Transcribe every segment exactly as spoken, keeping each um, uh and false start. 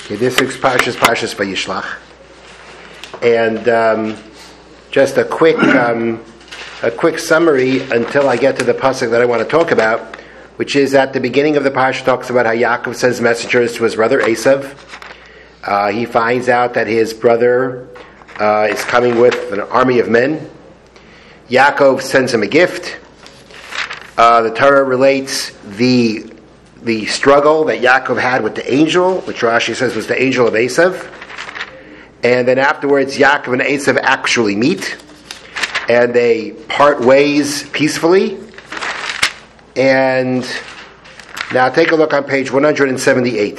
Okay, this week's parsha is Parshas Vayishlach, and um, just a quick um, a quick summary until I get to the pasuk that I want to talk about, which is at the beginning of the parsha talks about how Yaakov sends messengers to his brother Esav. Uh, he finds out that his brother uh, is coming with an army of men. Yaakov sends him a gift. Uh, the Torah relates the the struggle that Yaakov had with the angel, which Rashi says was the angel of Esav. And then afterwards, Yaakov and Esav actually meet, and they part ways peacefully. And now take a look on page one hundred seventy-eight,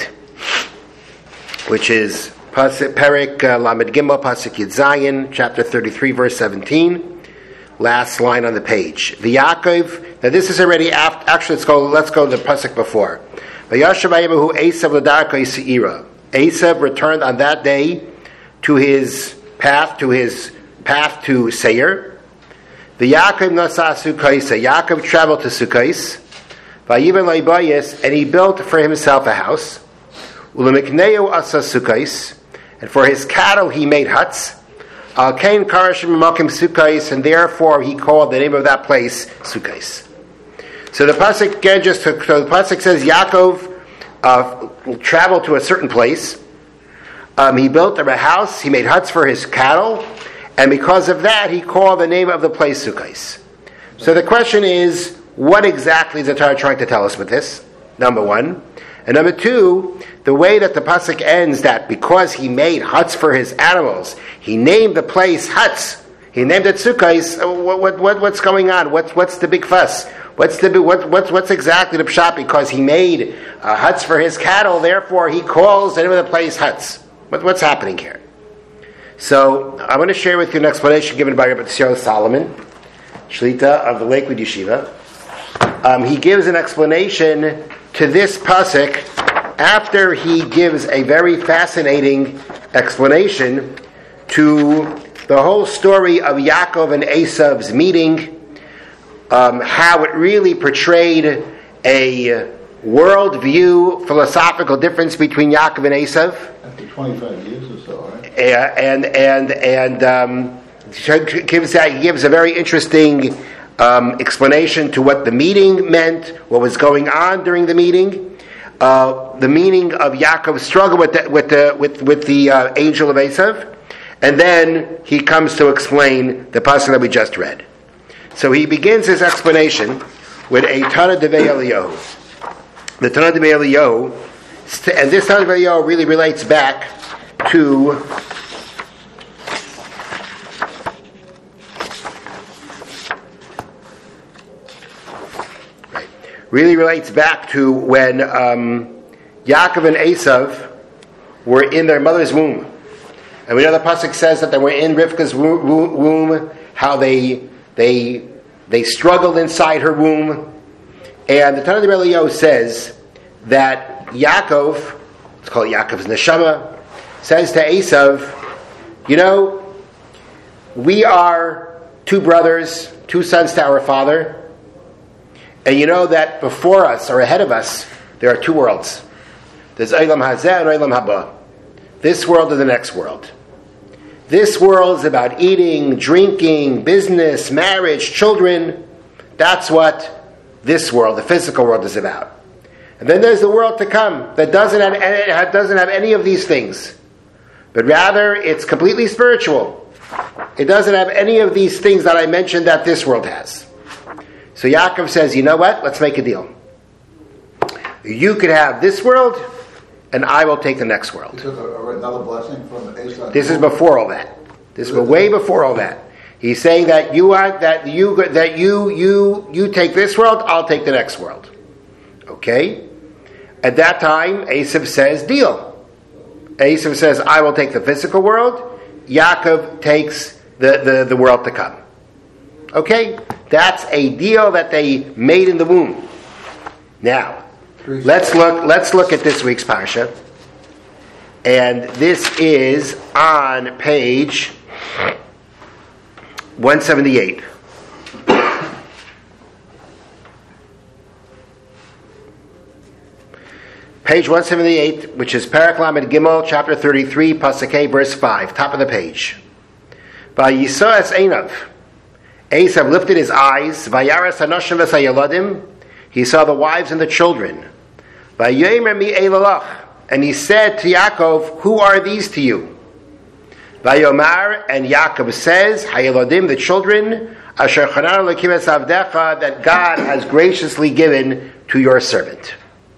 which is Perek uh, Lamed Gimel, Pasuk Yud Zayin, chapter thirty-three, verse seventeen. Last line on the page. V'Yaakov. Now this is already after. Actually, let's go. Let's go to the pasuk before. V'Yashav Vayevahu Esav l'darkei seira. Esav returned on that day to his path, to his path to Seir. V'Yaakov nasa Sukkos. Yaakov traveled to Sukkos. Vayivan leibayis, and he built for himself a house. Ulemikneu asa Sukkos, and for his cattle he made huts. Al Kain Karashim Makim Sukkos, and therefore he called the name of that place Sukkos. So the pasuk again just so the pasuk says Yaakov uh, traveled to a certain place. Um, he built a house. He made huts for his cattle, and because of that, he called the name of the place Sukkos. So the question is, what exactly is the Torah trying to tell us with this? Number one. And number two, the way that the pasuk ends, that because he made huts for his animals, he named the place huts. He named it Sukkos. What, what, what, what's going on? What, what's the big fuss? What's the what, what, what's exactly the pshat? Because he made uh, huts for his cattle, therefore he calls the name of the place huts. What, what's happening here? So I want to share with you an explanation given by Rabbi Tzio Solomon, Shlita of the Lakewood Yeshiva. Um, he gives an explanation to this pasuk after he gives a very fascinating explanation to the whole story of Yaakov and Esav's meeting, um, how it really portrayed a worldview, philosophical difference between Yaakov and Esav. After twenty-five years or so, right? And and and um, gives that he gives a very interesting Um, explanation to what the meeting meant, what was going on during the meeting, uh, the meaning of Yaakov's struggle with the, with the with with the uh, angel of Esav, and then he comes to explain the pasuk that we just read. So he begins his explanation with a Tana Devei Eliyahu. The Tana Devei Eliyahu, and this Tana Devei Eliyahu really relates back to really relates back to when um, Yaakov and Esav were in their mother's womb. And we know the pasuk says that they were in Rivka's womb, how they they they struggled inside her womb. And the Tana Devei Eliyahu says that Yaakov, it's called Yaakov's neshama, says to Esav, you know, we are two brothers, two sons to our father. And you know that before us, or ahead of us, there are two worlds. There's Olam Hazeh and Olam Haba. This world and the next world. This world is about eating, drinking, business, marriage, children. That's what this world, the physical world, is about. And then there's the world to come that doesn't have, it doesn't have any of these things. But rather, it's completely spiritual. It doesn't have any of these things that I mentioned that this world has. So Yaakov says, you know what? Let's make a deal. You could have this world, and I will take the next world. This is another blessing from Esau. This is before all that. This is way before all that. He's saying that you are that you that you you you take this world, I'll take the next world. Okay? At that time, Esav says, deal. Esav says, I will take the physical world. Yaakov takes the, the, the world to come. Okay? That's a deal that they made in the womb. Now, let's look let's look at this week's parsha. And this is on page one seventy-eight. Page one seventy-eight, which is Perek Lamed Gimel, chapter thirty-three, Pasuk Hey, verse five, top of the page. Vayisa es einav. Esav lifted his eyes. Vayaras hanoshim v'sayaladim. He saw the wives and the children. Vayomer mi elalach. And he said to Yaakov, who are these to you? Vayomar, and Yaakov says, Hayaladim, the children, Asher chanan elokim es avdecha, that God has graciously given to your servant.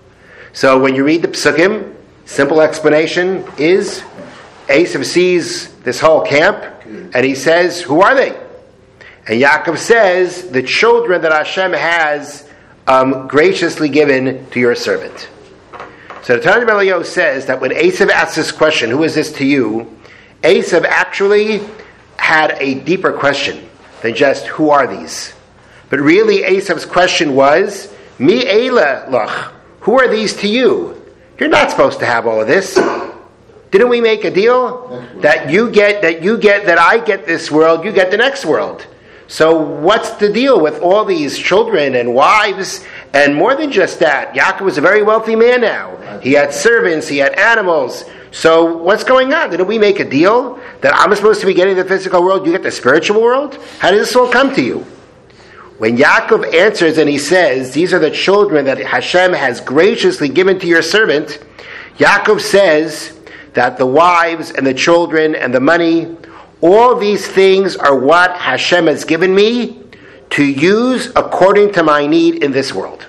So when you read the Psukim, simple explanation is, Esav sees this whole camp, and he says, who are they? And Yaakov says, the children that Hashem has um, graciously given to your servant. So the Tanya Melio says that when Esav asks this question, who is this to you? Esav actually had a deeper question than just, who are these? But really Esav's question was, Mi eila lach. Who are these to you? You're not supposed to have all of this. Didn't we make a deal that you get, that you get, that I get this world, you get the next world? So what's the deal with all these children and wives? And more than just that, Yaakov was a very wealthy man now. He had servants, he had animals. So what's going on? Didn't we make a deal that I'm supposed to be getting the physical world, you get the spiritual world? How did this all come to you? When Yaakov answers and he says, these are the children that Hashem has graciously given to your servant, Yaakov says that the wives and the children and the money, all these things are what Hashem has given me to use according to my need in this world.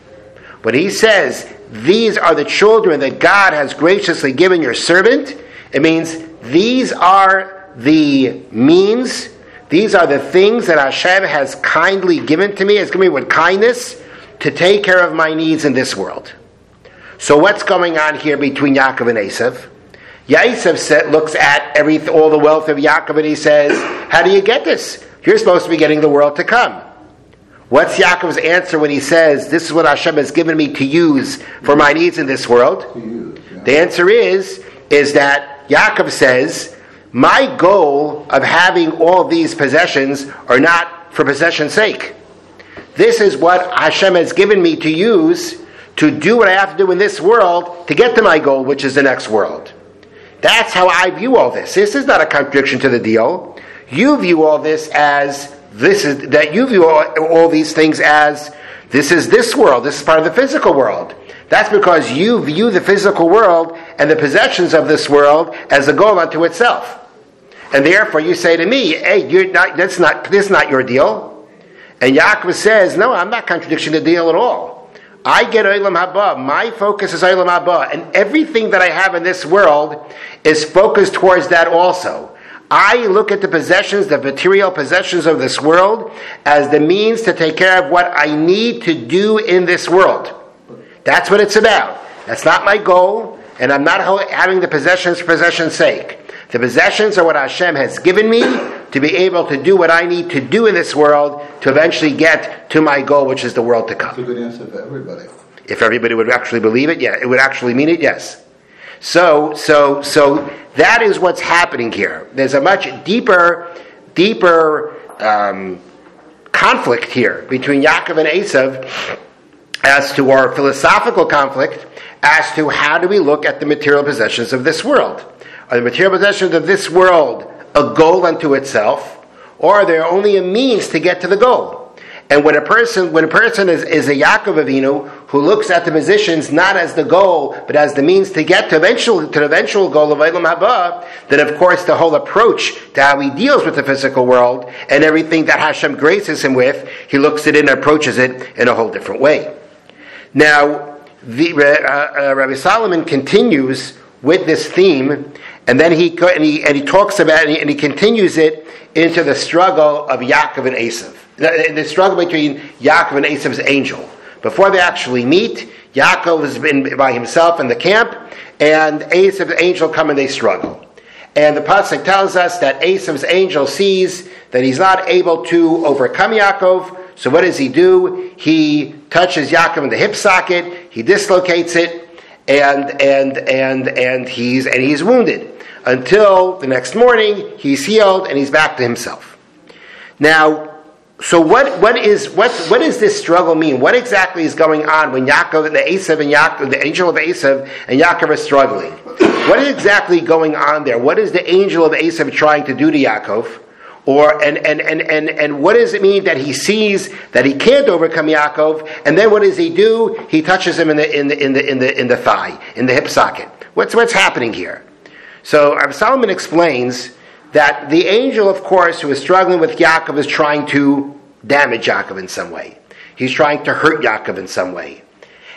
When he says, these are the children that God has graciously given your servant, it means these are the means, these are the things that Hashem has kindly given to me, has given me with kindness to take care of my needs in this world. So what's going on here between Yaakov and Esav? Yaakov looks at every, all the wealth of Yaakov and he says, how do you get this? You're supposed to be getting the world to come. What's Yaakov's answer when he says, this is what Hashem has given me to use for my needs in this world? Use, yeah. The answer is, is that Yaakov says, my goal of having all these possessions are not for possession's sake. This is what Hashem has given me to use to do what I have to do in this world to get to my goal, which is the next world. That's how I view all this. This is not a contradiction to the deal. You view all this as, this is, that you view all, all these things as, this is this world, this is part of the physical world. That's because you view the physical world and the possessions of this world as a goal unto itself. And therefore you say to me, hey, you're not, that's not, this is not your deal. And Yaakov says, no, I'm not contradicting the deal at all. I get Olam Haba. My focus is Olam Haba. And everything that I have in this world is focused towards that also. I look at the possessions, the material possessions of this world, as the means to take care of what I need to do in this world. That's what it's about. That's not my goal, and I'm not having the possessions for possession's sake. The possessions are what Hashem has given me to be able to do what I need to do in this world to eventually get to my goal, which is the world to come. That's a good answer for everybody. If everybody would actually believe it, yeah, it would actually mean it, yes. So, so, so that is what's happening here. There's a much deeper, deeper um, conflict here between Yaakov and Esav as to our philosophical conflict as to how do we look at the material possessions of this world. Are the material possessions of this world a goal unto itself, or are they only a means to get to the goal? And when a person, when a person is, is a Yaakov Avinu who looks at the positions not as the goal, but as the means to get to eventual to the eventual goal of Olam Haba, then of course the whole approach to how he deals with the physical world and everything that Hashem graces him with, he looks at it and approaches it in a whole different way. Now, the, uh, uh, Rabbi Solomon continues with this theme, and then he and he, and he talks about it, and he, and he continues it into the struggle of Yaakov and Esav. The, the struggle between Yaakov and Esav's angel. Before they actually meet, Yaakov has been by himself in the camp, and Esav's angel come and they struggle. And the pasuk tells us that Esav's angel sees that he's not able to overcome Yaakov, so what does he do? He touches Yaakov in the hip socket, he dislocates it, and and and and he's and he's wounded. Until the next morning, he's healed and he's back to himself. Now, So what what is what what does this struggle mean? What exactly is going on when Yaakov, the Esav and Yaakov, the angel of Esav and Yaakov are struggling? What is exactly going on there? What is the angel of Esav trying to do to Yaakov? Or and and, and, and and what does it mean that he sees that he can't overcome Yaakov? And then what does he do? He touches him in the in the in the in the in the thigh, in the hip socket. What's what's happening here? So Rav Solomon explains that the angel, of course, who is struggling with Yaakov is trying to damage Yaakov in some way. He's trying to hurt Yaakov in some way.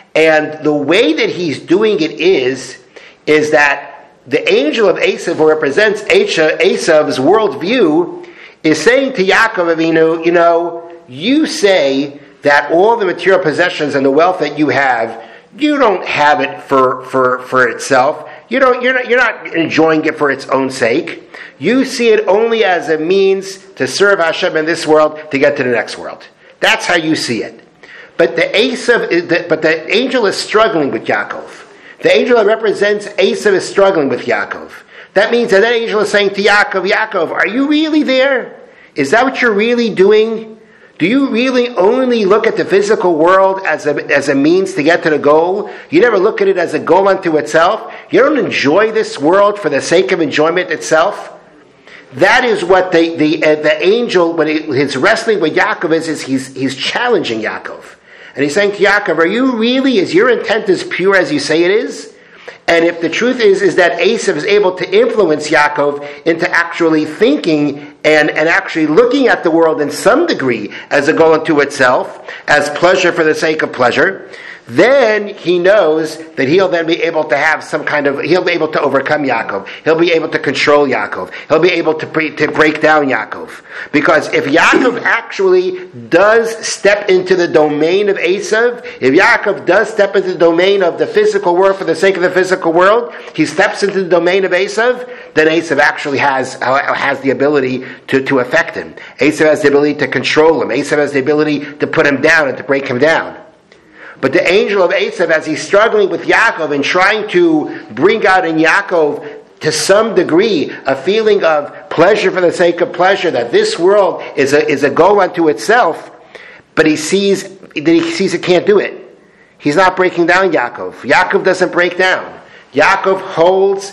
And the way that he's doing it is, is that the angel of Esav, who represents Esav's worldview, is saying to Yaakov Avinu, you know, you say that all the material possessions and the wealth that you have, you don't have it for, for, for itself. You don't, you're not, you're not enjoying it for its own sake. You see it only as a means to serve Hashem in this world to get to the next world. That's how you see it. But the Esav, is the, but the angel is struggling with Yaakov. The angel that represents Esav is struggling with Yaakov. That means that that angel is saying to Yaakov, Yaakov, are you really there? Is that what you're really doing? Do you really only look at the physical world as a, as a means to get to the goal? You never look at it as a goal unto itself? You don't enjoy this world for the sake of enjoyment itself? That is what the the, uh, the angel, when he, his wrestling with Yaakov is, is he's, he's challenging Yaakov. And he's saying to Yaakov, are you really, is your intent as pure as you say it is? And if the truth is, is that Esav is able to influence Yaakov into actually thinking and, and actually looking at the world in some degree as a goal unto itself, as pleasure for the sake of pleasure, then he knows that he'll then be able to have some kind of, he'll be able to overcome Yaakov. He'll be able to control Yaakov. He'll be able to, pre, to break down Yaakov. Because if Yaakov actually does step into the domain of Esav, if Yaakov does step into the domain of the physical world for the sake of the physical world, he steps into the domain of Esav, then Esav actually has, has the ability to, to affect him. Esav has the ability to control him. Esav has the ability to put him down and to break him down. But the angel of Esav, as he's struggling with Yaakov and trying to bring out in Yaakov, to some degree, a feeling of pleasure for the sake of pleasure, that this world is a is a goal unto itself, but he sees that he sees it can't do it. He's not breaking down Yaakov. Yaakov doesn't break down. Yaakov holds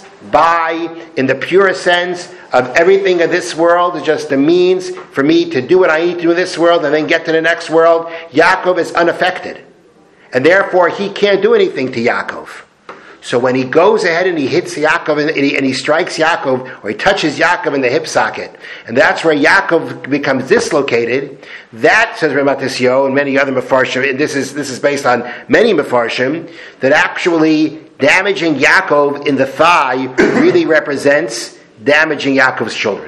by, in the pure sense of everything of this world is just a means for me to do what I need to do in this world and then get to the next world. Yaakov is unaffected. And therefore, he can't do anything to Yaakov. So when he goes ahead and he hits Yaakov and he, and he strikes Yaakov, or he touches Yaakov in the hip socket, and that's where Yaakov becomes dislocated, that, says Ramatisyo and many other Mefarshim, and this is, this is based on many Mefarshim, that actually damaging Yaakov in the thigh really represents damaging Yaakov's children.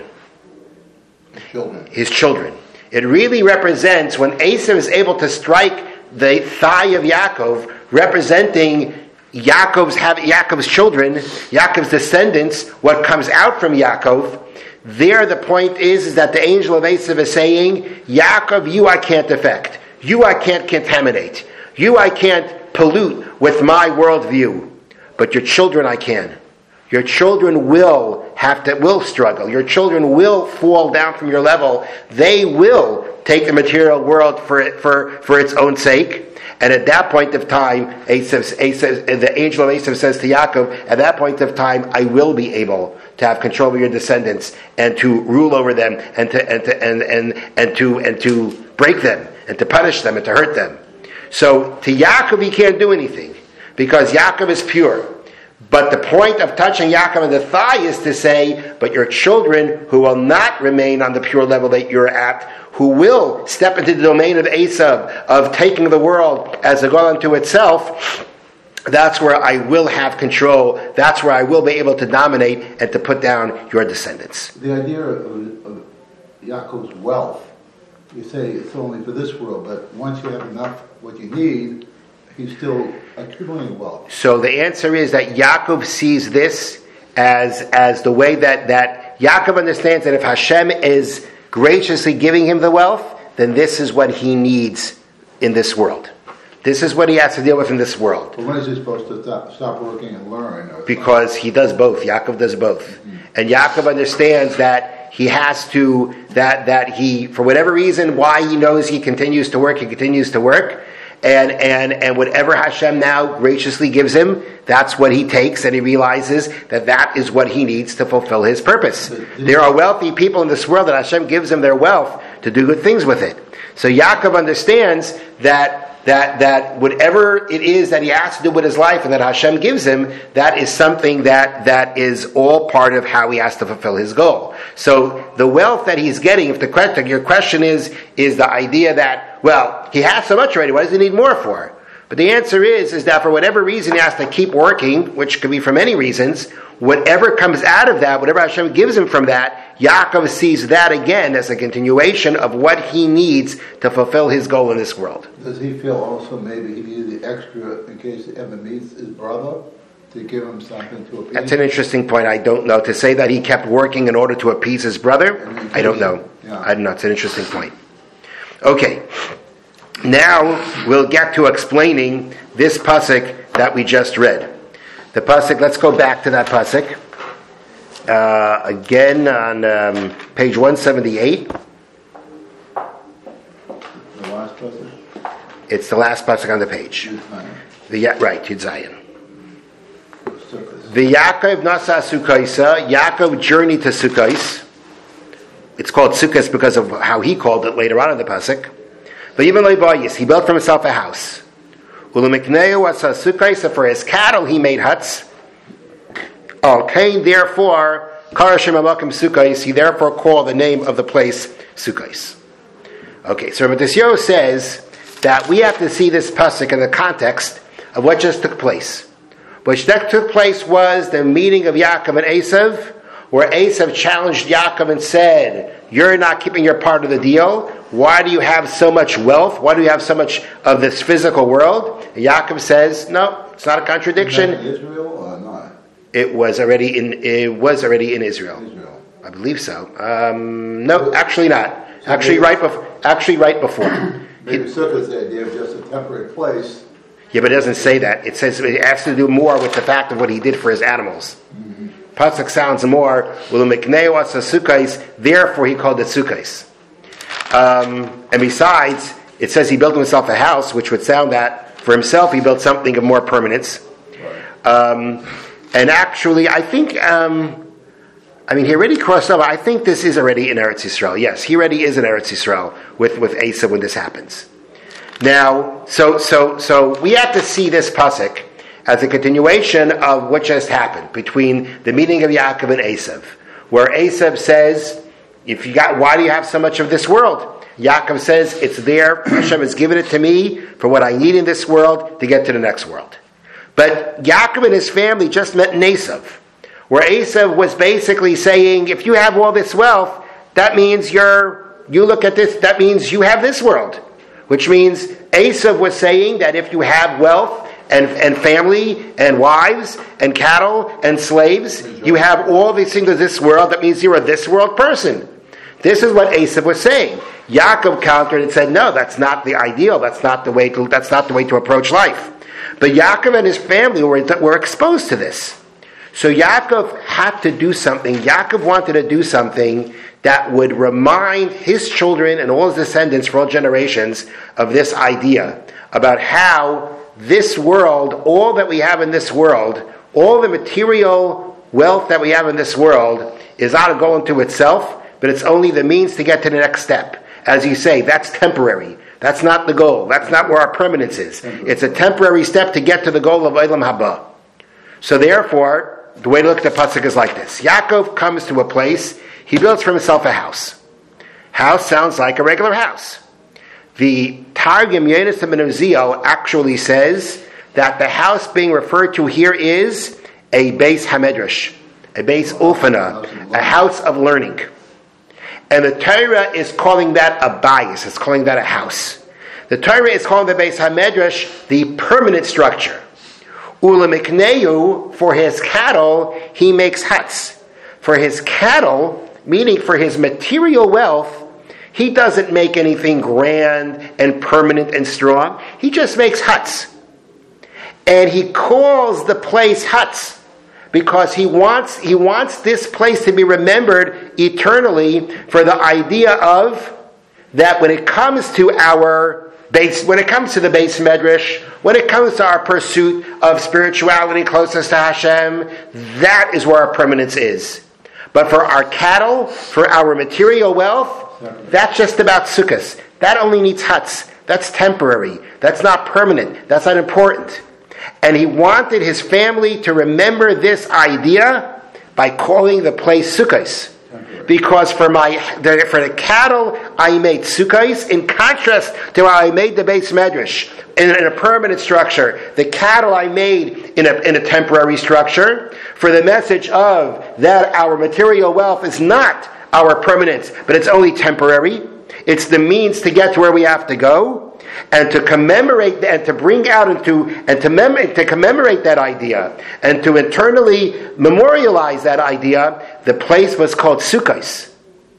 Children. His children. It really represents when Esav is able to strike the thigh of Yaakov, representing Yaakov's have Yaakov's children, Yaakov's descendants, what comes out from Yaakov. There, the point is, is that the angel of Esav is saying, Yaakov, you I can't affect. You I can't contaminate. You I can't pollute with my worldview. But your children I can. Your children will have to, will struggle. Your children will fall down from your level. They will take the material world for it, for, for its own sake. And at that point of time, Esav, Esav, the angel of Esav says to Yaakov, at that point of time, I will be able to have control of your descendants and to rule over them and to and to and and, and to and to break them and to punish them and to hurt them. So to Yaakov he can't do anything because Yaakov is pure. But the point of touching Yaakov in the thigh is to say, but your children who will not remain on the pure level that you're at, who will step into the domain of Esav, of taking the world as a goal unto itself, that's where I will have control. That's where I will be able to dominate and to put down your descendants. The idea of, of Yaakov's wealth, you say it's only for this world, but once you have enough what you need, he's still accumulating wealth. So the answer is that Yaakov sees this as as the way that, that Yaakov understands that if Hashem is graciously giving him the wealth, then this is what he needs in this world. This is what he has to deal with in this world. But when is he supposed to stop, stop working and learn? Or because he does both. Yaakov does both. Mm-hmm. And Yaakov understands that that he has to, that, that he, for whatever reason, why he knows he continues to work, he continues to work. And, and, and whatever Hashem now graciously gives him, that's what he takes, and he realizes that that is what he needs to fulfill his purpose. There are wealthy people in this world that Hashem gives them their wealth to do good things with it. So Yaakov understands that that that whatever it is that he has to do with his life and that Hashem gives him, that is something that that is all part of how he has to fulfill his goal. So the wealth that he's getting, if the question, your question is, is the idea that, well, he has so much already, what does he need more for? But the answer is, is that for whatever reason he has to keep working, which could be for many reasons, whatever comes out of that, whatever Hashem gives him from that, Yaakov sees that again as a continuation of what he needs to fulfill his goal in this world. Does he feel also maybe he needed the extra in case he ever meets his brother to give him something to appease? That's an interesting point. I don't know. To say that he kept working in order to appease his brother, I don't know. Yeah. I don't know. It's an interesting point. Okay. Now we'll get to explaining this pasuk that we just read. The pasuk, let's go back to that pasuk. Uh, again on um, page one seventy-eight. The last pasuk? It's the last pasuk on the page. The right, Yud Zayin. The Yaakov nasa Sukkaisa. Yaakov journeyed to Sukkos. It's called Sukkos because of how he called it later on in the pasuk. But even Levias, he built for himself a house. Ulamikneu asa Sukkaisa, for his cattle he made huts. Al Kain, therefore, Karashim Amakim Sukkos, he therefore called the name of the place Sukkos. Okay, so Rabbi Tisyo says that we have to see this pasuk in the context of what just took place. What just took place was the meeting of Yaakov and Esav, where Esav challenged Yaakov and said, "You're not keeping your part of the deal. Why do you have so much wealth? Why do you have so much of this physical world?" And Yaakov says, "No, it's not a contradiction." In Israel or not? It was already in. It was already in Israel. Israel. I believe so. Um, no, actually not. Actually, right before. Actually, right before. Maybe Sukkot is the idea of just a temporary place. Yeah, but it doesn't say that. It says it has to do more with the fact of what he did for his animals. Mm-hmm. Pasuk sounds more, therefore he called it Sukkos. Um, and besides, it says he built himself a house, which would sound that for himself he built something of more permanence. Right. Um, and actually, I think, um, I mean, he already crossed over. I think this is already in Eretz Yisrael. Yes, he already is in Eretz Yisrael with, with Esav when this happens. Now, so so so we have to see this pasuk as a continuation of what just happened between the meeting of Yaakov and Esav, where Esav says, "If you got, why do you have so much of this world?" Yaakov says, "It's there. Hashem has given it to me for what I need in this world to get to the next world." But Yaakov and his family just met in Esav, where Esav was basically saying, "If you have all this wealth, that means you're. You look at this. That means you have this world." Which means Esav was saying that if you have wealth and, and family and wives and cattle and slaves, you have all these things of this world, that means you're a this world person. This is what Esav was saying. Yaakov countered and said, no, that's not the ideal, that's not the way to, that's not the way to approach life. But Yaakov and his family were, were exposed to this. So Yaakov had to do something. Yaakov wanted to do something that would remind his children and all his descendants for all generations of this idea about how this world, all that we have in this world, all the material wealth that we have in this world is not a goal unto itself, but it's only the means to get to the next step. As you say, that's temporary. That's not the goal. That's not where our permanence is. It's a temporary step to get to the goal of Olam Haba. So therefore, the way to look at the pasuk is like this. Yaakov comes to a place. He builds for himself a house. House sounds like a regular house. The Targum Yonasan ben Uziel actually says that the house being referred to here is a Beis Hamedrash, a Beis Ulfana, a house of learning. And the Torah is calling that a bayis, it's calling that a house. The Torah is calling the Beis Hamedrash the permanent structure. Ulamikneu, for his cattle, he makes huts. For his cattle, meaning for his material wealth, he doesn't make anything grand and permanent and strong. He just makes huts. And he calls the place huts because he wants he wants this place to be remembered eternally for the idea of that when it comes to our base, when it comes to the base medrash, when it comes to our pursuit of spirituality and closeness to Hashem, that is where our permanence is. But for our cattle, for our material wealth, that's just about sukkahs. That only needs huts. That's temporary. That's not permanent. That's not important. And he wanted his family to remember this idea by calling the place sukkahs. Because for my for the cattle I made sukkahs, in contrast to how I made the base medrash in, in a permanent structure. The cattle I made in a in a temporary structure. For the message of that our material wealth is not our permanence, but it's only temporary. It's the means to get to where we have to go, and to commemorate and to bring out and to and to, mem- to commemorate that idea and to internally memorialize that idea. The place was called Sukkos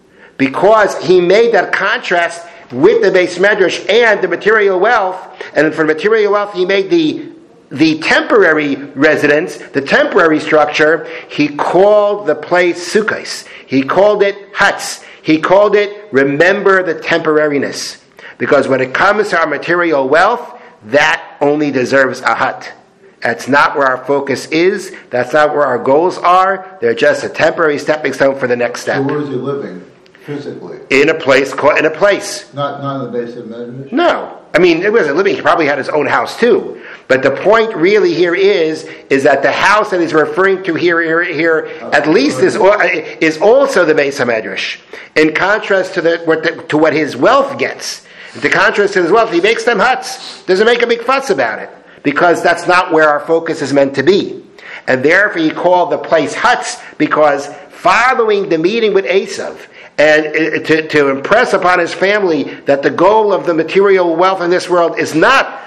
because he made that contrast with the base medrash and the material wealth. And for material wealth, he made the the temporary residence, the temporary structure. He called the place Sukkos. He called it huts. He called it, remember the temporariness. Because when it comes to our material wealth, that only deserves a hut. That's not where our focus is. That's not where our goals are. They're just a temporary stepping stone for the next step. So where is he living, physically? In a place, called, in a place. Not, not in the base of medrash? No. I mean, it wasn't living. He probably had his own house too. But the point really here is, is that the house that he's referring to here, here, here at least is, is also the Beis HaMedrash. In contrast to the, what the, to what his wealth gets. In contrast to his wealth, he makes them huts. Doesn't make a big fuss about it. Because that's not where our focus is meant to be. And therefore he called the place huts, because following the meeting with Esav, and to, to impress upon his family that the goal of the material wealth in this world is not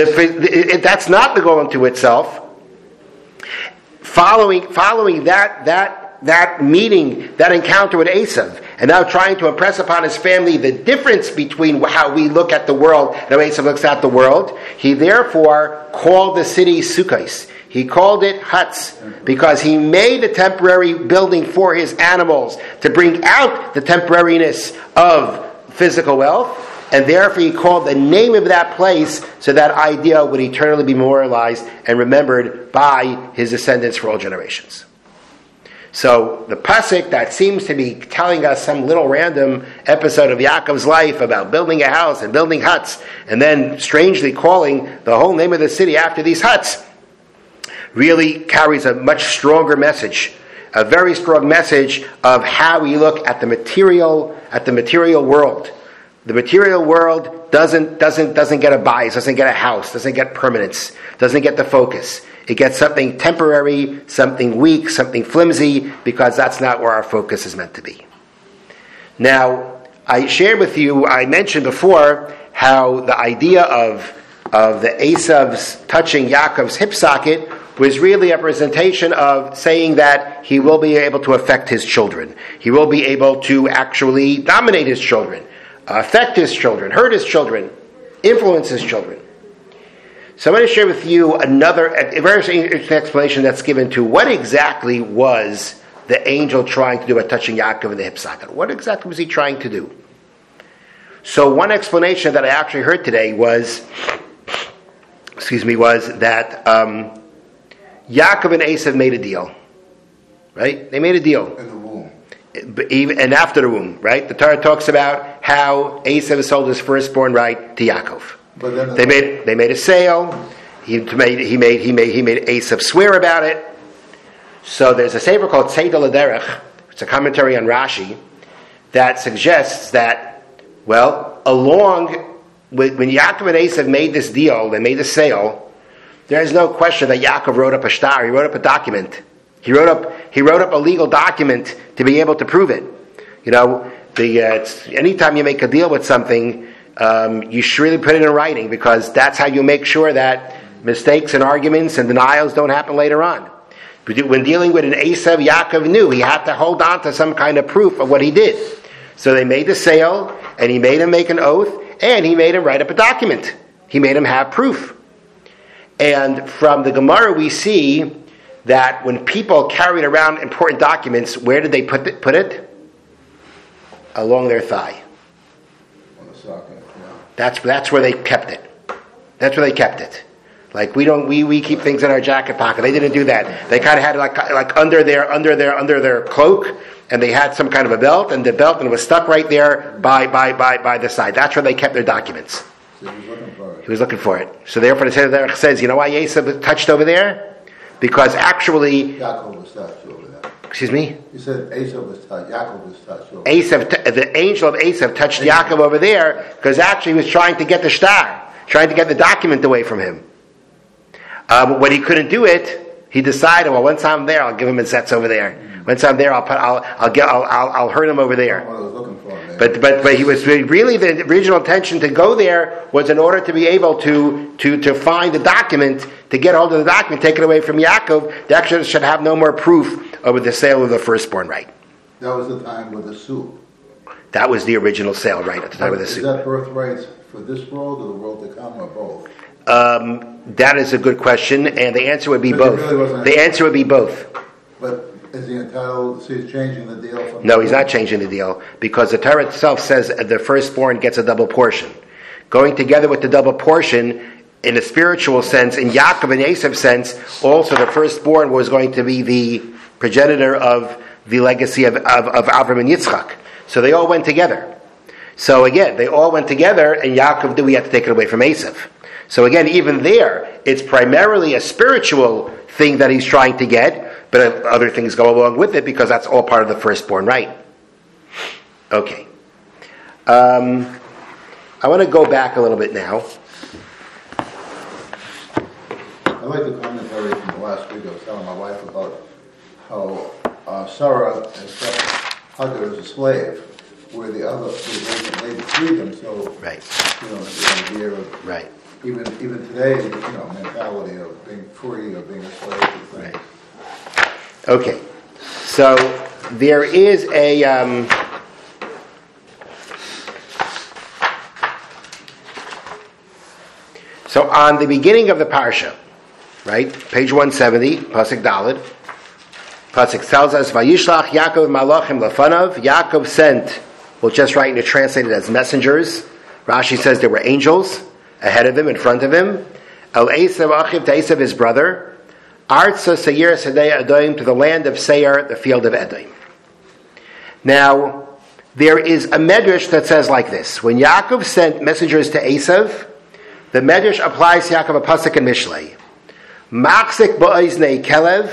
the, that's not the goal unto itself. Following, following that, that, that meeting, that encounter with Esav, and now trying to impress upon his family the difference between how we look at the world and how Esav looks at the world, he therefore called the city Sukkos. He called it huts because he made a temporary building for his animals to bring out the temporariness of physical wealth, and therefore he called the name of that place so that idea would eternally be memorialized and remembered by his descendants for all generations. So the pasuk that seems to be telling us some little random episode of Yaakov's life about building a house and building huts, and then strangely calling the whole name of the city after these huts, really carries a much stronger message, a very strong message of how we look at the material, at the material world. The material world doesn't doesn't doesn't get a bias, doesn't get a house, doesn't get permanence, doesn't get the focus. It gets something temporary, something weak, something flimsy, because that's not where our focus is meant to be. Now, I shared with you, I mentioned before how the idea of of the Esav's touching Yaakov's hip socket was really a representation of saying that he will be able to affect his children. He will be able to actually dominate his children, affect his children, hurt his children, influence his children. So I'm going to share with you another, a very interesting explanation that's given to what exactly was the angel trying to do by touching Yaakov in the hip socket. What exactly was he trying to do? So one explanation that I actually heard today was, excuse me, was that um, Yaakov and Esav made a deal, right? They made a deal. In the womb. Even, and after the womb, right? The Torah talks about how Esav sold his firstborn right to Yaakov. But then they made they made a sale. He made he made he made he made Esav swear about it. So there's a sefer called Tzeidah L'Derech. It's a commentary on Rashi that suggests that, well, along with when Yaakov and Esav made this deal, they made the sale. There is no question that Yaakov wrote up a shtar. He wrote up a document. He wrote up he wrote up a legal document to be able to prove it. You know, the uh, it's, anytime you make a deal with something, um, you should really put it in writing, because that's how you make sure that mistakes and arguments and denials don't happen later on. When dealing with an Esav, Yaakov knew he had to hold on to some kind of proof of what he did. So they made the sale, and he made him make an oath, and he made him write up a document. He made him have proof. And from the Gemara we see that when people carried around important documents, where did they put it? Put it? along their thigh. On the socket, yeah. That's that's where they kept it. That's where they kept it. Like we don't, we, we keep things in our jacket pocket. They didn't do that. They kind of had it like like under their under their under their cloak, and they had some kind of a belt, and the belt and it was stuck right there by by by by the side. That's where they kept their documents. So he was looking for it. He was looking for it. So therefore, the Seder says, you know why Esav touched over there? Because actually, Yaakov was touched over there. excuse me. You said Esav was touched. Yaakov was touched over. Esav, the angel of Esav touched Yaakov over there because actually he was trying to get the star, trying to get the document away from him. Uh, but when he couldn't do it, he decided, well, once I'm there, I'll give him his sets over there. Mm-hmm. Once I'm there, I'll put, I'll, I'll get, I'll, I'll, I'll hurt him over there. What I was looking for, man. But, but, but he was really the original intention to go there was in order to be able to, to, to find the document, to get hold of the document, take it away from Yaakov. The actually should have no more proof over the sale of the firstborn right. That was the time with the soup. That was the original sale right at the time of the Is suit. that birthrights for this world or the world to come, or both? Um, that is a good question, and the answer would be But it both. really wasn't- The answer would be both. But is he entitled? So he's changing the deal from. No, he's not changing the deal because the Torah itself says the firstborn gets a double portion. Going together with the double portion, in a spiritual sense, in Yaakov and Esav's sense, also the firstborn was going to be the progenitor of the legacy of, of, of Avram and Yitzchak. So they all went together. So again, they all went together, and Yaakov knew he had to take it away from Esav. So again, even there, it's primarily a spiritual thing that he's trying to get, but other things go along with it because that's all part of the firstborn right. Okay. Um, I want to go back a little bit now. I like the commentary from the last week. I was telling my wife about how uh, Sarah has kept Hagar as a slave, where the other they, they freed them. So Right. you know, the idea of Right. even even today, you know, mentality of being free or being a slave. and things. Right. Okay. So there is a um, so on the beginning of the parsha, right, page one seventy, pasuk Daled, pasuk tells us, "Vayishlach Yaakov malachim lefanav." Yaakov sent. We'll just write and translate it as messengers. Rashi says there were angels ahead of him, in front of him. El Esav achiv to Esav, his brother. Artsa Seir Sedei Edom, to the land of Seir, the field of Edom. Now, there is a medrash that says like this: when Yaakov sent messengers to Esav, the medrash applies to Yaakov a pasuk in Mishlei. Machzik ba'oznei kelev,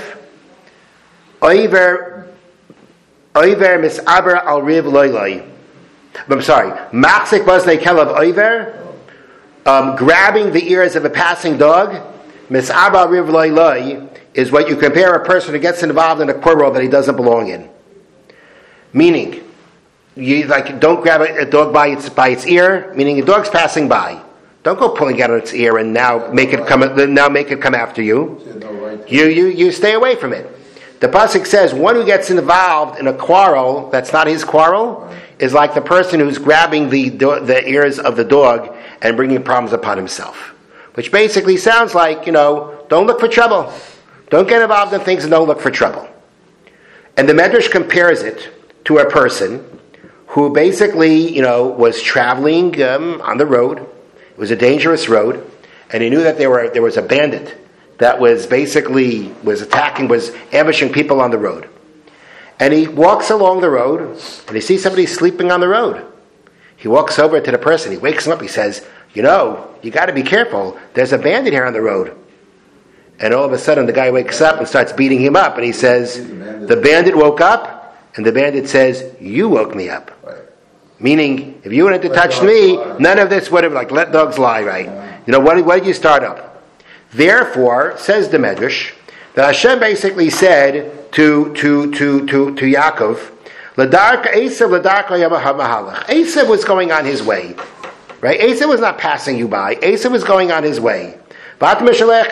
oiver oiver misaber al riv loyloi. I'm sorry. Machzik ba'oznei kelev oiver, um, grabbing the ears of a passing dog. Misaber al riv loyloi is what you compare a person who gets involved in a quarrel that he doesn't belong in. Meaning, you like don't grab a, a dog by its by its ear. Meaning, a dog's passing by. Don't go pulling out its ear and now make it come. Now make it come after you. You you you stay away from it. The pasuk says one who gets involved in a quarrel that's not his quarrel is like the person who's grabbing the the ears of the dog and bringing problems upon himself. Which basically sounds like, you know, don't look for trouble. Don't get involved in things and don't look for trouble. And the Medrash compares it to a person who basically, you know, was traveling um, on the road. It was a dangerous road, and he knew that there were there was a bandit that was basically was attacking, was ambushing people on the road. And he walks along the road, and he sees somebody sleeping on the road. He walks over to the person. He wakes him up. He says, "You know, you got to be careful. There's a bandit here on the road." And all of a sudden, the guy wakes up and starts beating him up. And he says, "The bandit woke up," and the bandit says, "You woke me up." Right. Meaning, if you wanted to touch me, none of this would have, like, let dogs lie, right? You know, what, what did you start up? Therefore, says the Medrash, that Hashem basically said to to to to, to Yaakov, L'darka Esav, l'darka Yamahalach. Esav was going on his way, right? Esav was not passing you by. Esav was going on his way. And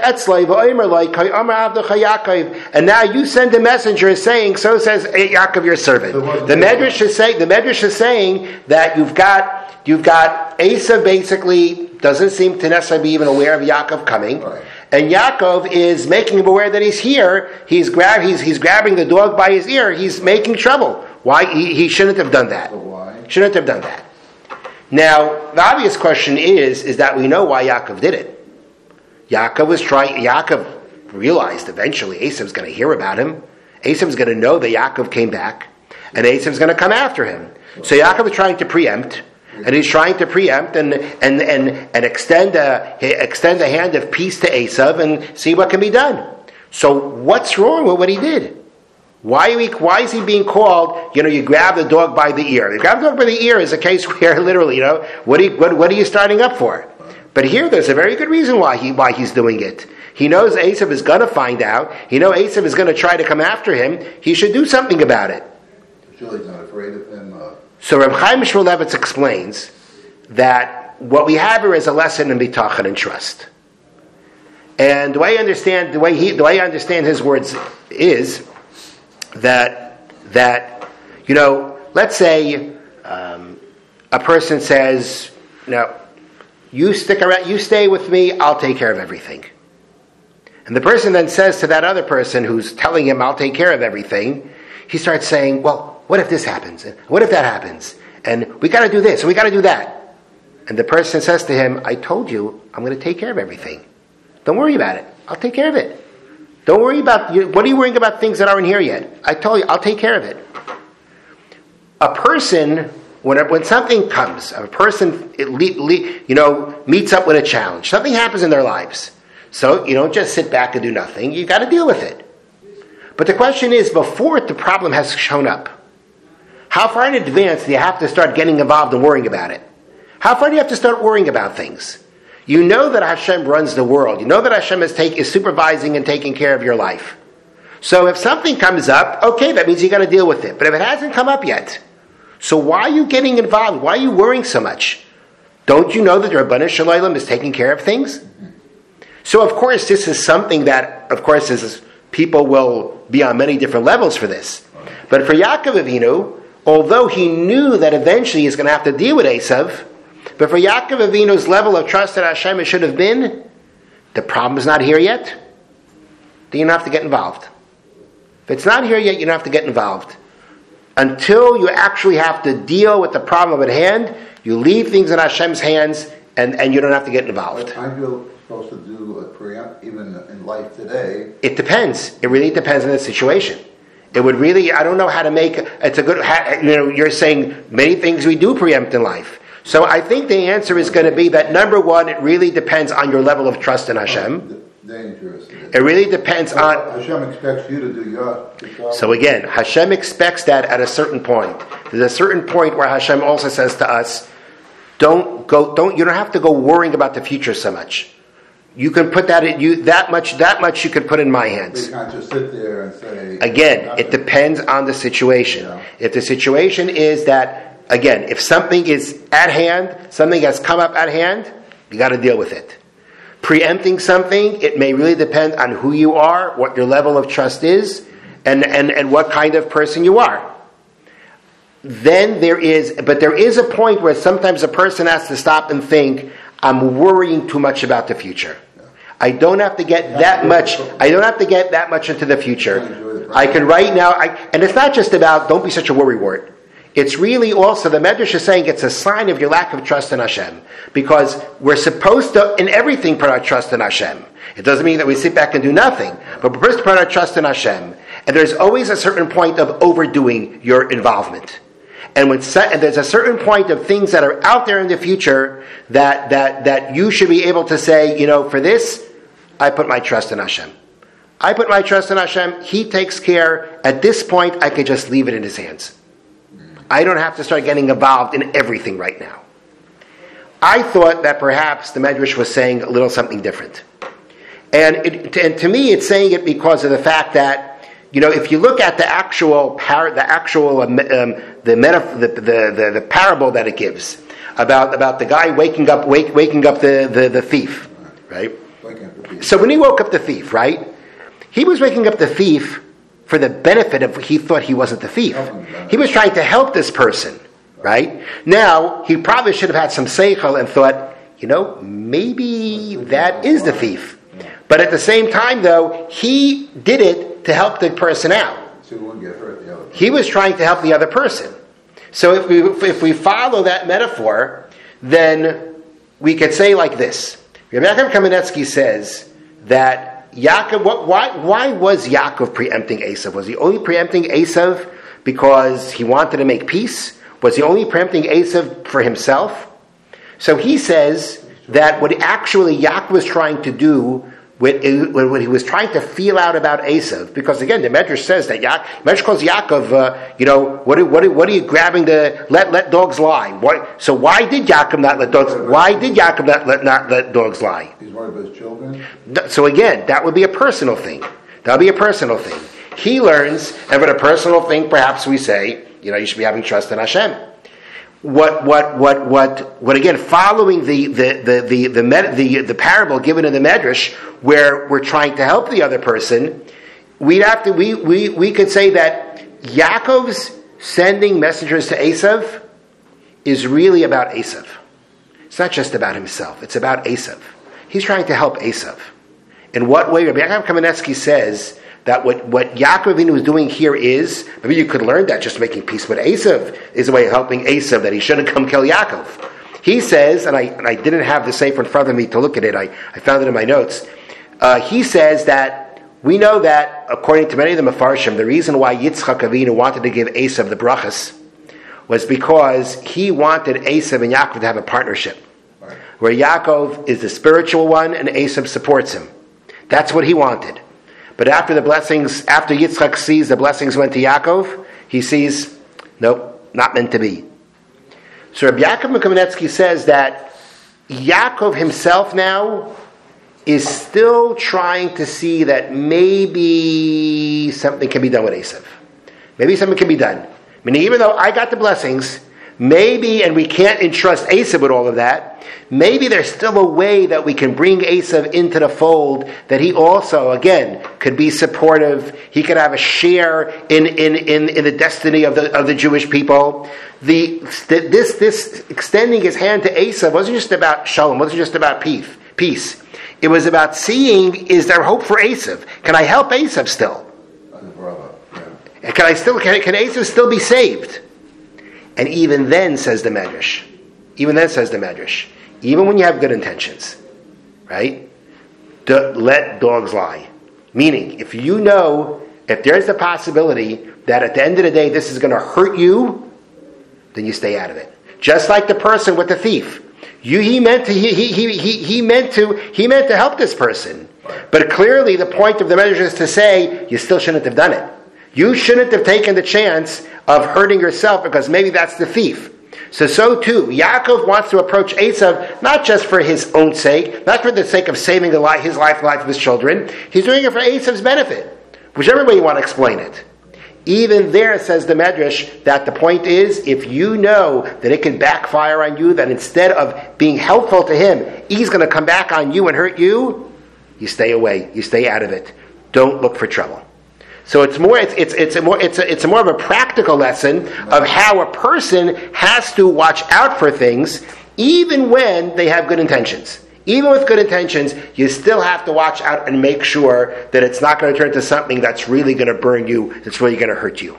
now you send a messenger saying, "So says Yaakov, your servant." The Medrash is saying, the Medrash is saying that you've got you've got Esav basically doesn't seem to necessarily be even aware of Yaakov coming, right. And Yaakov is making him aware that he's here. He's grab he's he's grabbing the dog by his ear. He's making trouble. Why he, he shouldn't have done that? So why? shouldn't have done that. Now, the obvious question is, is that we know why Yaakov did it. Yaakov was trying, Yaakov realized eventually Esav's going to hear about him. Esav's going to know that Yaakov came back, and Esav's going to come after him. So Yaakov is trying to preempt, and he's trying to preempt and and and, and extend a extend a hand of peace to Esav and see what can be done. So what's wrong with what he did? Why are we, why is he being called, you know, you grab the dog by the ear? You grab the dog by the ear is a case where literally, you know, what are you, what, what are you starting up for? But here there's a very good reason why he why he's doing it. He knows Esav is going to find out. He knows Esav is going to try to come after him. He should do something about it. Sure, he's not afraid of him. Uh... So Reb Chaim Shmulevitz explains that what we have here is a lesson in bitachon and trust. And the way I understand the way he the way I understand his words is that that you know, let's say um, a person says, "No, you stick around, you stay with me. I'll take care of everything." And the person then says to that other person who's telling him, "I'll take care of everything," he starts saying, "Well, what if this happens? What if that happens? And we got to do this, and we got to do that." And the person says to him, "I told you, I'm going to take care of everything. Don't worry about it. I'll take care of it. Don't worry about, what are you worrying about things that aren't here yet? I told you, I'll take care of it." A person, when when something comes, a person, it le, le, you know, meets up with a challenge. Something happens in their lives. So you don't just sit back and do nothing. You got to deal with it. But the question is, before the problem has shown up, how far in advance do you have to start getting involved and worrying about it? How far do you have to start worrying about things? You know that Hashem runs the world. You know that Hashem is, take, is supervising and taking care of your life. So if something comes up, okay, that means you got to deal with it. But if it hasn't come up yet, so why are you getting involved? Why are you worrying so much? Don't you know that the Rabbanu Shalom is taking care of things? So of course, this is something that, of course, is, people will be on many different levels for this. But for Yaakov Avinu, although he knew that eventually he's going to have to deal with Esav, but for Yaakov Avinu's level of trust that Hashem it should have been, the problem is not here yet, then you don't have to get involved. If it's not here yet, you don't have to get involved. Until you actually have to deal with the problem at hand, you leave things in Hashem's hands and, and you don't have to get involved. Aren't you supposed to do a preempt even in life today? It depends. It really depends on the situation. It would really, I don't know how to make, it's a good, you know, you're saying many things we do preempt in life. So I think the answer is going to be that number one, it really depends on your level of trust in Hashem. Dangerous. It really depends on... Hashem expects you to do your job. So again, Hashem expects that at a certain point. There's a certain point where Hashem also says to us, don't go, don't, you don't have to go worrying about the future so much. You can put that in you, that much, that much you can put in my hands. You can't just sit there and say... Again, nothing. it depends on the situation. Yeah. If the situation is that, again, if something is at hand, something has come up at hand, you got to deal with it. Preempting something, it may really depend on who you are, what your level of trust is, and, and, and what kind of person you are. Then there is, but there is a point where sometimes a person has to stop and think, I'm worrying too much about the future. I don't have to get that much, I don't have to get that much into the future. I can right now, I, and it's not just about, don't be such a worrywart. It's really also, the Medrash is saying it's a sign of your lack of trust in Hashem. Because we're supposed to, in everything, put our trust in Hashem. It doesn't mean that we sit back and do nothing. But we're supposed to put our trust in Hashem. And there's always a certain point of overdoing your involvement. And when and there's a certain point of things that are out there in the future that, that, that you should be able to say, you know, for this, I put my trust in Hashem. I put my trust in Hashem. He takes care. At this point, I can just leave it in His hands. I don't have to start getting involved in everything right now. I thought that perhaps the Medrash was saying a little something different. And, it, and to me, it's saying it because of the fact that, you know, if you look at the actual par, the actual um, the, meta, the, the, the the parable that it gives about about the guy waking up wake, waking up the, the, the thief, right? So when he woke up the thief, right, he was waking up the thief for the benefit of, he thought he wasn't the thief. He was trying to help this person, right? Now, he probably should have had some seichel and thought, you know, maybe that is the thief. But at the same time, though, he did it to help the person out. He was trying to help the other person. So if we if we follow that metaphor, then we could say like this. Rabbi Yaakov Kamenetsky says that Yaakov, what, why, why was Yaakov preempting Esav? Was he only preempting Esav because he wanted to make peace? Was he only preempting Esav for himself? So he says that what actually Yaakov was trying to do, when he was trying to feel out about Esav, because again, the Medrash says that Ya- Medrash calls Yaakov, uh, you know, what, what, what are you grabbing the let let dogs lie? What, so why did Yaakov not let dogs? Why did Yaakov not let not let dogs lie? He's worried about his children. So again, that would be a personal thing. That would be a personal thing. He learns, and for a personal thing, perhaps we say, you know, you should be having trust in Hashem. What, what, what, what, what again, following the, the, the, the, the, med, the, the parable given in the Medrash, where we're trying to help the other person, we'd have to, we, we, we could say that Yaakov's sending messengers to Esav is really about Esav. It's not just about himself, it's about Esav. He's trying to help Esav. In what way? Rabbi Yaakov Kamenetsky says that what, what Yaakov Avinu is doing here is, maybe you could learn that just making peace with Esav is a way of helping Esav, that he shouldn't come kill Yaakov. He says, and I, and I didn't have the Sefer in front of me to look at it, I, I found it in my notes. Uh, he says that we know that, according to many of the Mefarshim, the reason why Yitzchak Avinu wanted to give Esav the brachas was because he wanted Esav and Yaakov to have a partnership, where Yaakov is the spiritual one and Esav supports him. That's what he wanted. But after the blessings, after Yitzchak sees the blessings went to Yaakov, he sees, nope, not meant to be. So Rabbi Yaakov Kamenetsky says that Yaakov himself now is still trying to see that maybe something can be done with Esav. Maybe something can be done. I mean, even though I got the blessings, maybe, and we can't entrust Esav with all of that, maybe there's still a way that we can bring Esav into the fold, that he also, again, could be supportive. He could have a share in, in, in, in the destiny of the of the Jewish people. The this this extending his hand to Esav wasn't just about shalom, wasn't just about peace. Peace. It was about seeing, is there hope for Esav? Can I help Esav still? Yeah. Can I still can, can Esav still be saved? And even then, says the Medrash, even then, says the Medrash, even when you have good intentions, right? Do, let dogs lie. Meaning, if you know, if there's the possibility that at the end of the day this is going to hurt you, then you stay out of it. Just like the person with the thief. You, he meant to, he, he, he, he, he meant to, he meant to help this person. But clearly the point of the Medrash is to say, you still shouldn't have done it. You shouldn't have taken the chance of hurting yourself, because maybe that's the thief. So, so too, Yaakov wants to approach Esav not just for his own sake, not for the sake of saving the life, his life, the life of his children. He's doing it for Esav's benefit, whichever way you want to explain it. Even there, says the Medrash, that the point is, if you know that it can backfire on you, that instead of being helpful to him, he's going to come back on you and hurt you, you stay away, you stay out of it. Don't look for trouble. So it's more it's it's it's a more it's a, it's a more of a practical lesson of how a person has to watch out for things, even when they have good intentions. Even with good intentions, you still have to watch out and make sure that it's not going to turn into something that's really going to burn you, that's really going to hurt you.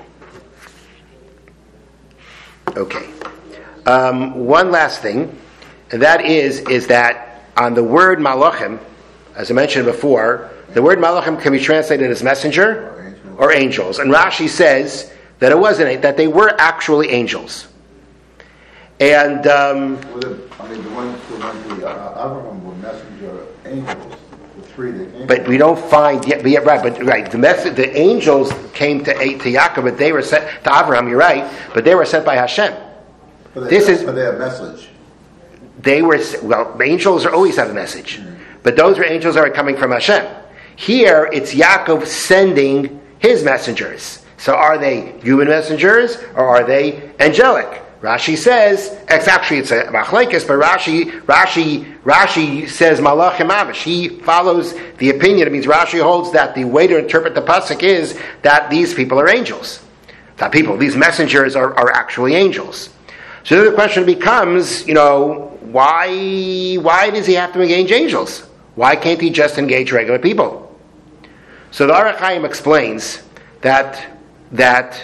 Okay. Um, one last thing, and that is is that on the word malachim, as I mentioned before, the word malachim can be translated as messenger or angels. And Rashi says that it wasn't, that they were actually angels. And um, well, the, I mean, the ones who went to uh, Abraham were messenger angels. The three that came. But we don't find yet. Yeah, right, but right, the mess- the angels came to to Yaakov, but they were sent to Abraham. You're right, but they were sent by Hashem. But they, this have, is. But they have message. They were well. Angels are always have a message, mm-hmm. but those are angels that are coming from Hashem. Here, it's Yaakov sending his messengers. So are they human messengers or are they angelic? Rashi says, it's actually it's a machlekes, but Rashi, Rashi, Rashi says malachim avish. He follows the opinion. It means Rashi holds that the way to interpret the pasuk is that these people are angels. That people, these messengers are, are actually angels. So then the question becomes, you know, why why does he have to engage angels? Why can't he just engage regular people? So the Aruch Chaim explains that that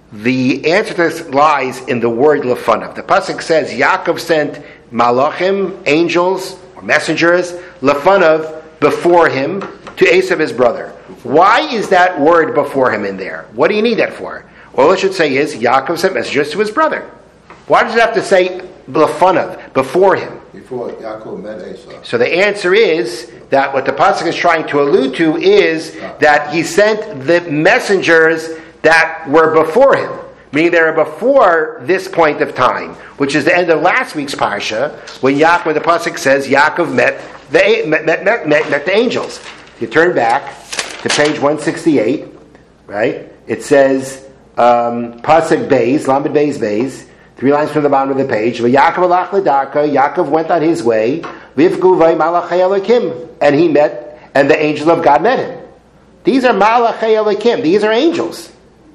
The answer to this lies in the word lefanav. The pasuk says Yaakov sent malachim, angels or messengers, lefanav, before him to Esav his brother. Why is that word before him in there? What do you need that for? All it should say is Yaakov sent messengers to his brother. Why does it have to say lefanav, before him? Before Yaakov met Esav. So the answer is that what the pasuk is trying to allude to is that he sent the messengers that were before him, meaning they were before this point of time, which is the end of last week's parsha, when Yaakov, the pasuk says Yaakov met the met, met, met, met, met the angels. If you turn back to page one sixty-eight, right? It says um, pasuk Beis, Lamed Beis Beis, three lines from the bottom of the page. Yaakov alach l'darka. Yaakov went on his way. Vivgu vay malachei Elokim, and he met, and the angel of God met him. These are malachei Elokim. These are angels.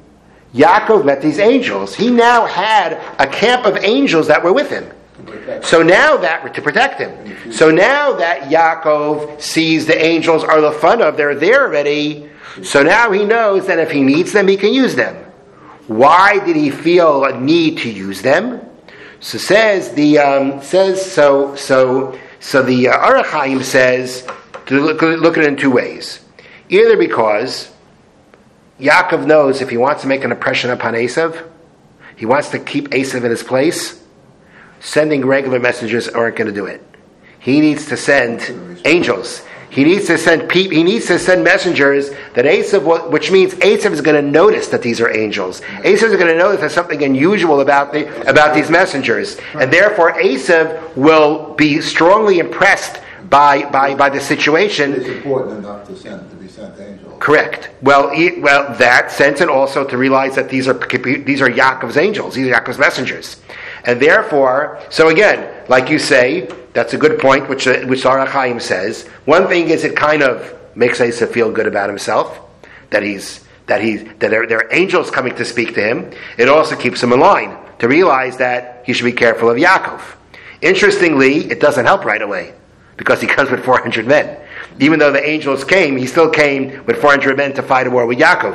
Yaakov met these angels. He now had a camp of angels that were with him. So now that, to protect him. So now that Yaakov sees the angels are lefanav, they're there already. So now he knows that if he needs them, he can use them. Why did he feel a need to use them? So says the um, says so so so the uh, Orach Chaim says to look, look at it in two ways. Either because Yaakov knows if he wants to make an impression upon Esav, he wants to keep Esav in his place, sending regular messengers aren't going to do it. He needs to send angels. He needs to send pe- He needs to send messengers that Esav, which means Esav is going to notice that these are angels. Esav is going to notice there's something unusual about the about these messengers, and therefore Esav will be strongly impressed by by by the situation. It's important enough to send to be sent angels. Correct. Well, he, well, that sense, and also to realize that these are these are Yaakov's angels, these are Yaakov's messengers, and therefore, so again, like you say, that's a good point, which uh, which Orach Chaim says. One thing is, it kind of makes Esav feel good about himself that he's that he that there, there are angels coming to speak to him. It also keeps him in line to realize that he should be careful of Yaakov. Interestingly, it doesn't help right away because he comes with four hundred men. Even though the angels came, he still came with four hundred men to fight a war with Yaakov.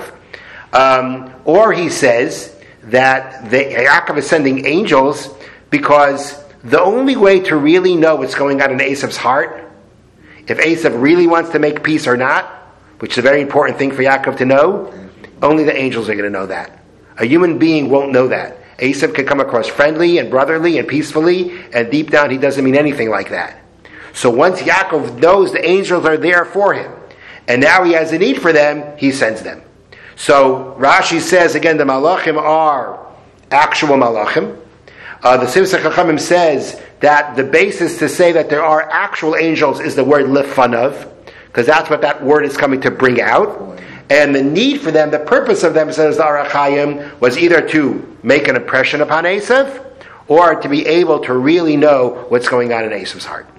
Um, or he says that the, Yaakov is sending angels because the only way to really know what's going on in Esav's heart, if Esav really wants to make peace or not, which is a very important thing for Yaakov to know, only the angels are going to know that. A human being won't know that. Esav can come across friendly and brotherly and peacefully, and deep down he doesn't mean anything like that. So once Yaakov knows the angels are there for him, and now he has a need for them, he sends them. So Rashi says, again, the malachim are actual malachim. Uh, the Simsach Chachamim says that the basis to say that there are actual angels is the word lefanav, because that's what that word is coming to bring out. And the need for them, the purpose of them, says the Orach Chaim, was either to make an impression upon Esav, or to be able to really know what's going on in Esav's heart.